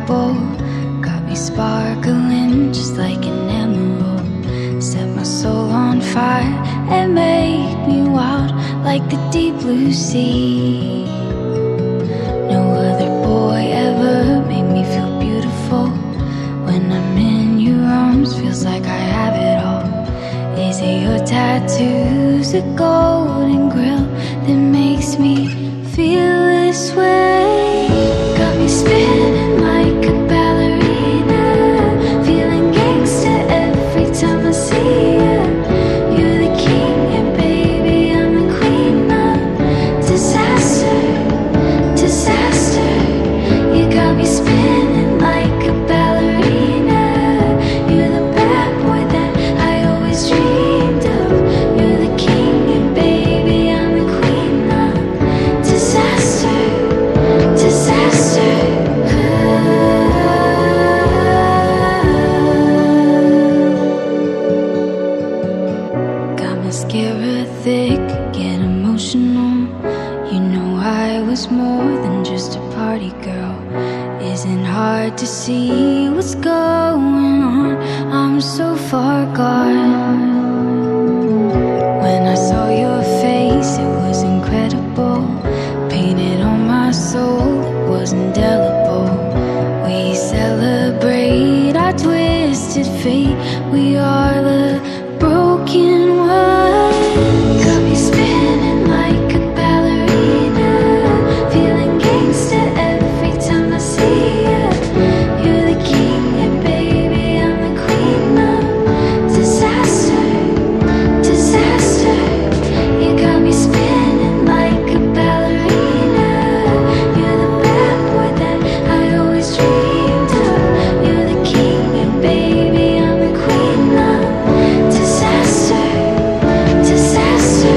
incredible. Got me sparkling just like an emerald. Set my soul on fire and make me wild like the deep blue sea. No other boy ever made me feel beautiful. When I'm in your arms, feels like I have it all. Is it your tattoos, a golden grill that makes me feel this way? Got me spinning like a ballerina, feeling gangsta every time I see you. You're the king and baby I'm the queen of disaster, disaster. You got me spinning like a ballerina. You're the bad boy that I always dreamed of. You're the king and baby I'm the queen of disaster, disaster. Got mascara thick, get emotional. You know I was more than just a party girl. Isn't hard to see what's going on. I'm so far gone. When I saw your face, it was incredible. Painted on my soul, it was indelible. We celebrate our twisted fate. We are the broken ones. Got me spinning like a ballerina, feeling gangsta every time I see you. You're the king and baby I'm the queen of disaster, disaster. You got me spinning like a ballerina. You're the bad boy that I always dreamed of. You're the king and baby I'm the queen of disaster, disaster.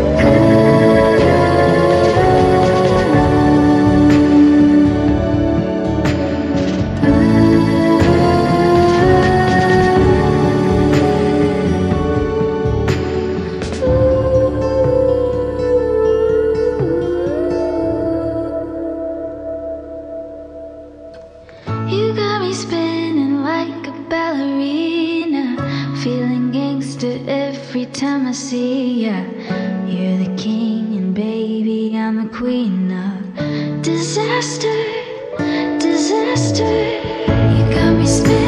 You got me spinning like a ballerina, feeling gangster every time I see ya. You're the king and baby I'm the queen of disaster, disaster. You got me spinning